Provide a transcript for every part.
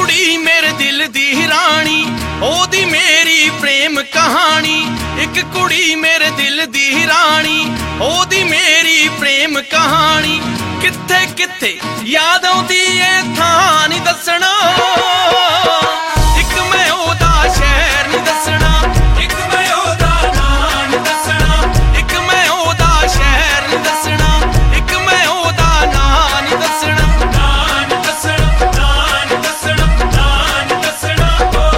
ਕੁੜੀ ਮੇਰੇ ਦਿਲ ਦੀ ਰਾਣੀ, ਉਹਦੀ ਮੇਰੀ ਪ੍ਰੇਮ ਕਹਾਣੀ। ਇੱਕ ਕੁੜੀ ਮੇਰੇ ਦਿਲ ਦੀ ਰਾਣੀ, ਉਹਦੀ ਮੇਰੀ ਪ੍ਰੇਮ ਕਹਾਣੀ। ਕਿੱਥੇ ਕਿੱਥੇ ਯਾਦ ਆਉਂਦੀ ਏ ਥਾਂ ਨੀ ਦੱਸਣਾ, ਇੱਕ ਮੈਂ ਉਹਦਾ ਸ਼ਹਿਰ ਨੀ ਦੱਸਣਾ, ਇੱਕ ਮੈਂ ਉਹਦਾ ਨਾਂ ਨੀ ਦੱਸਣਾ, ਇੱਕ ਮੈਂ ਉਹਦਾ ਸ਼ਹਿਰ ਨੀ ਦੱਸਣਾ, ਇੱਕ ਮੈਂ ਉਹਦਾ ਨਾਂ ਨੀ ਦੱਸਣਾ, ਨਾਂ ਨੀ ਦੱਸਣਾ, ਨਾਂ ਨੀ ਦੱਸਣਾ, ਨਾਂ ਨੀ ਦੱਸਣਾ।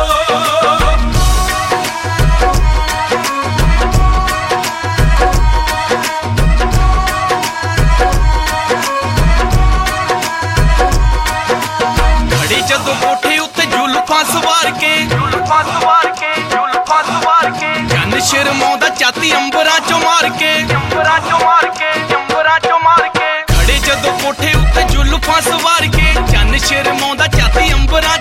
ਘੜੀ ਜਦੋਂ ਕੋਠੇ ਉੱਤੇ ਜ਼ੁਲਫਾਂ ਸਵਾਰ ਕੇ, ਜ਼ੁਲਫਾਂ ਸਵਾਰ ਕੇ, ਜ਼ੁਲਫਾਂ ਸਵਾਰ ਕੇ, ਚੰਨ ਸ਼ਰਮਾਉਂਦਾ ਝਾਤੀ ਅੰਬਰਾਂ ਚੋਂ ਮਾਰ ਕੇ, ਅੰਬਰਾਂ ਚੋਂ ਮਾਰ ਕੇ, ਅੰਬਰਾਂ ਚੋਂ ਮਾਰ ਕੇ। ਘੜੀ ਜਦੋਂ ਕੋਠੇ ਉੱਤੇ ਜ਼ੁਲਫਾਂ ਸਵਾਰ ਕੇ, ਚੰਨ ਸ਼ਰਮਾਉਂਦਾ ਝਾਤੀ ਅੰਬਰਾਂ